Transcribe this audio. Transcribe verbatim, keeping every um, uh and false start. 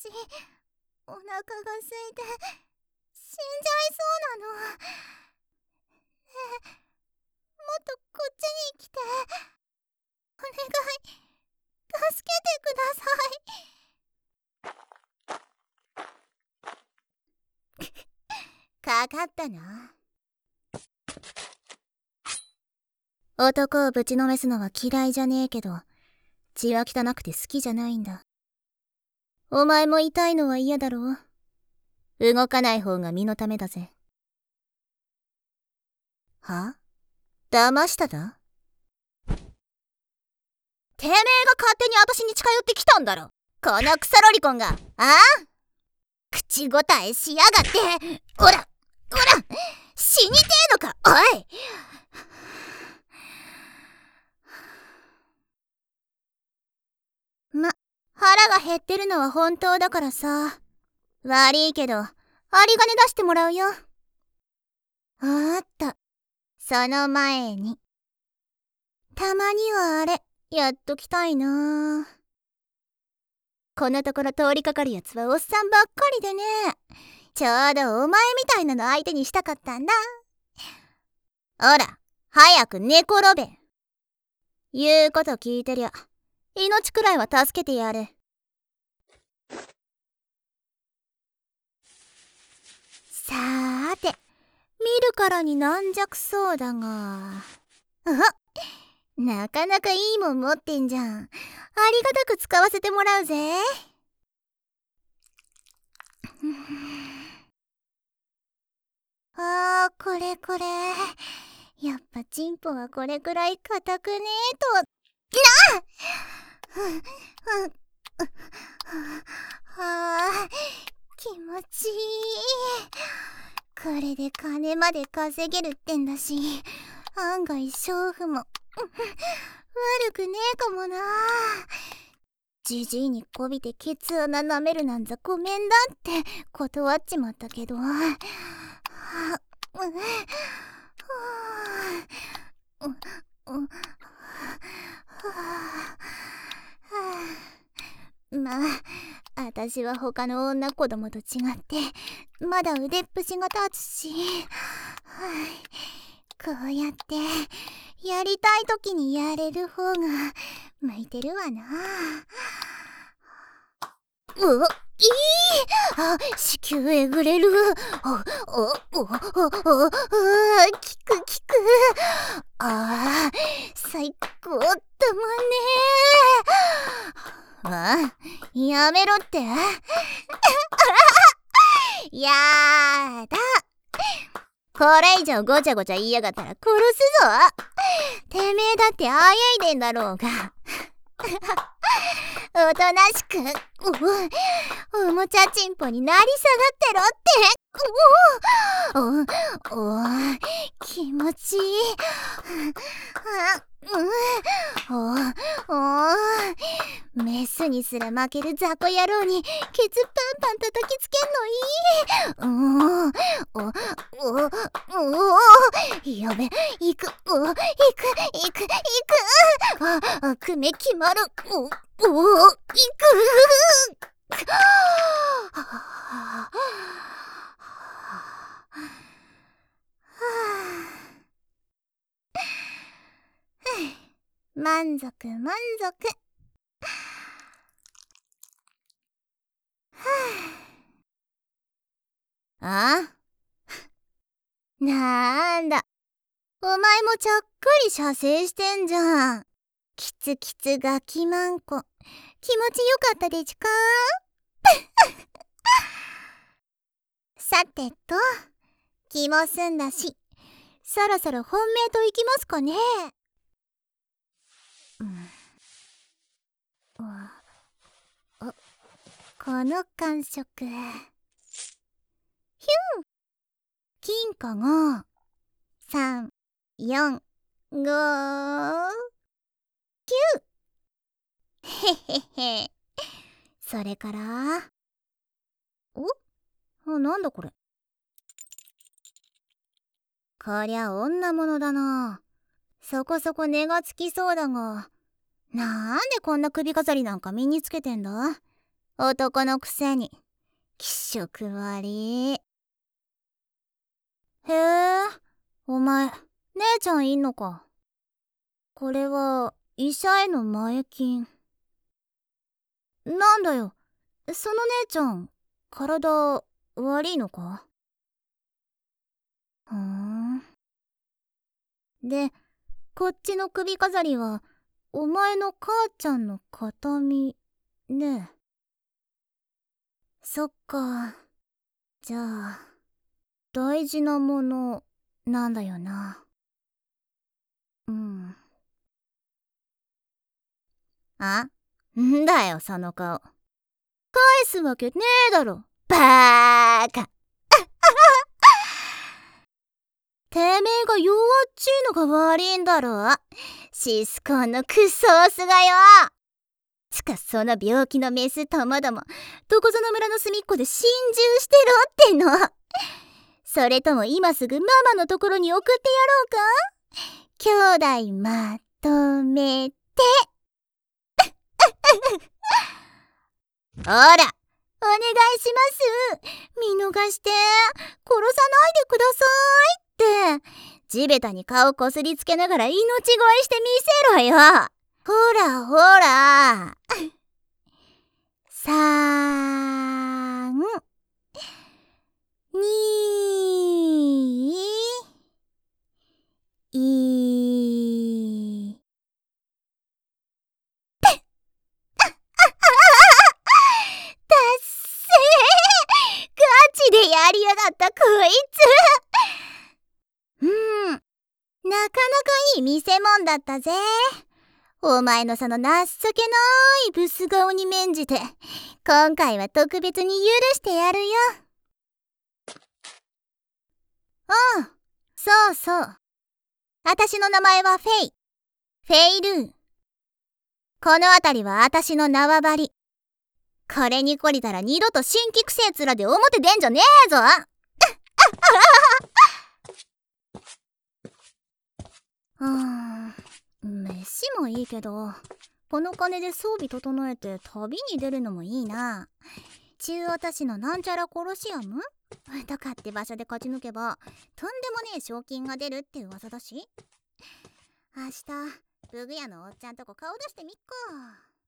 お腹が空いて死んじゃいそうなの。ねえ、もっとこっちに来て。お願い、助けてください。かかったな。男をぶちのめすのは嫌いじゃねえけど、血は汚くて好きじゃないんだ。お前も痛いのは嫌だろう。動かない方が身のためだぜ。は？騙しただ？てめえが勝手に私に近寄ってきたんだろ、このクソロリコンが。ああ？口答えしやがって。おらおら、死にてえのか、おい。ま、腹が減ってるのは本当だからさ。悪いけど有り金出してもらうよ。あった、その前にたまにはあれやっときたいな。このところ通りかかるやつはおっさんばっかりでね、ちょうどお前みたいなの相手にしたかったんだ。ほら早く寝転べ。言うこと聞いてりゃ命くらいは助けてやる。さーて、見るからに軟弱そうだが、あ、なかなかいいもん持ってんじゃん。ありがたく使わせてもらうぜ。あー、これこれ、やっぱチンポはこれくらい硬くねえと。なあはあ、気持ちいい。これで金まで稼げるってんだし、案外娼婦も悪くねえかもな。じじいにこびてケツ穴舐めるなんざごめんだって断っちまったけど、はあ、う、う、う、まあ、私は他の女子供と違ってまだ腕っぷしが立つし、こうやってやりたい時にやれる方が向いてるわな。うっ、いい、あ、子宮えぐれる。おおおおおお、効く効く。ああ、最高だもんね。あ、やめろって。やだ、これ以上ごちゃごちゃ言いやがったら殺すぞ。てめえだってあやいでんだろうが。おとなしくお、おもちゃチンポになり下がってろって。おおお、気持ちいい。あ、うん、おお、メスにすら負ける雑魚野郎にケツパンパン叩きつけんのいい。おおおおお、やべ、いく、お、いくいくいく、あ、悪目決まる。おお、いく。満足満足。あ？なんだ、お前もちゃっかり射精してんじゃん。キツキツガキマンコ、気持ちよかったでちゅか？さてと、気も済んだし、そろそろ本命といきますかね。うん、あ、この感触。ヒュー、金貨がさん、よん、ご、きゅう。へへへ。それから、お、なんだこれ。こりゃ女物だな。そこそこ値がつきそうだが、なんでこんな首飾りなんか身につけてんだ？ 男のくせに気色悪い。へえ、お前姉ちゃんいんのか。これは医者への前金。なんだよ、その姉ちゃん体悪いのか。ふーん。で、こっちの首飾りはお前の母ちゃんの形見ねえ。そっか。じゃあ大事なものなんだよな。うん。あ？んだよその顔。返すわけねえだろバーカ。てめえが弱っちいのが悪いんだろ。シスコンのクソオスがよ。つかその病気のメスともどもどこぞの村の隅っこで心中してろっての。それとも今すぐママのところに送ってやろうか。兄弟まとめて。ほらお願いします。見逃して殺さないでくださいって地べたに顔こすりつけながら命乞いしてみせろよ。ほらほら。さんにいだっせー。ガチでやりやがったこいつ。うん、なかなかいい見せ物だったぜ。お前のその情けないブス顔に免じて今回は特別に許してやるよ。ああ、そうそう。私の名前はフェイ。フェイルー。この辺りは私の縄張り。これに懲りたら二度と新規くせえ面で表出んじゃねえぞ。うーん、飯もいいけどこの金で装備整えて旅に出るのもいいな。中央都市のなんちゃらコロシアムとかって場所で勝ち抜けばとんでもねえ賞金が出るって噂だし。明日ブグ屋のおっちゃんとこ顔出してみっか。